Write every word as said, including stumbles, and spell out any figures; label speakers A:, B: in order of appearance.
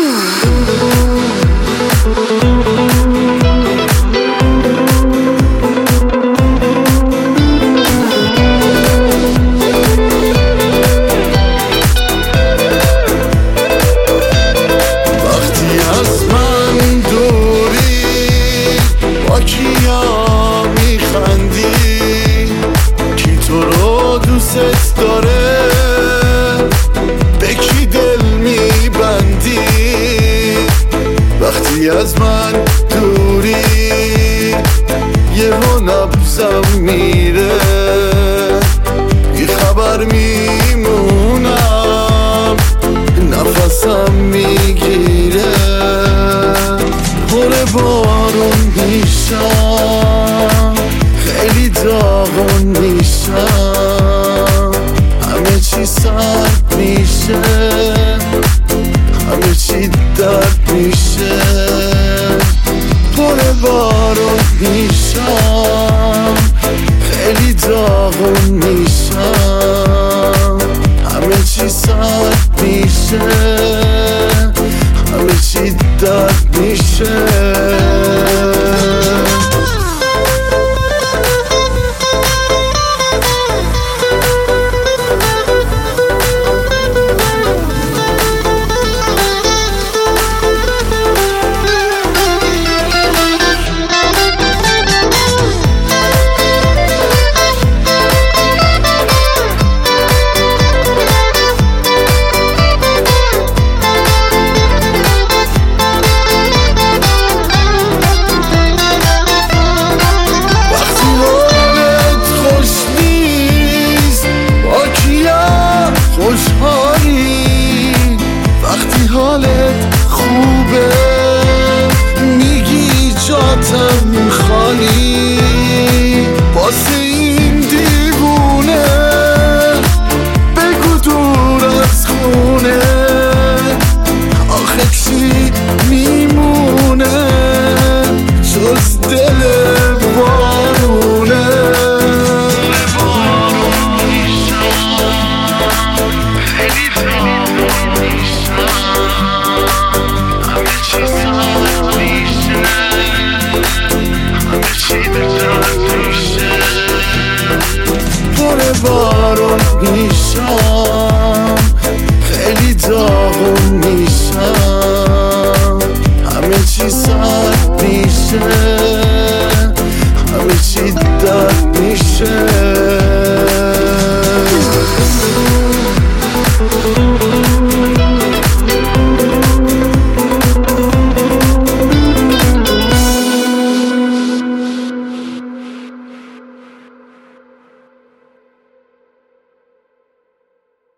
A: دوست داره به کی دل میبندی وقتی از من دوری یهو نبضم میره بی خبر میمونم نفسم میگیره پر بارون میشم خیلی داغون میشم همه چی سرد میشه همه چی درد میشه پر بارون میشم خیلی داغون میشم همه چی سرد میشه همه چی درد میشه وقتی حالت خوبه میگی جاتم خالی واسه این دیوونه بگو دور از خونه آخه چی میمونه جز دل بارونه پر بارون میشم خیلی داغون میشم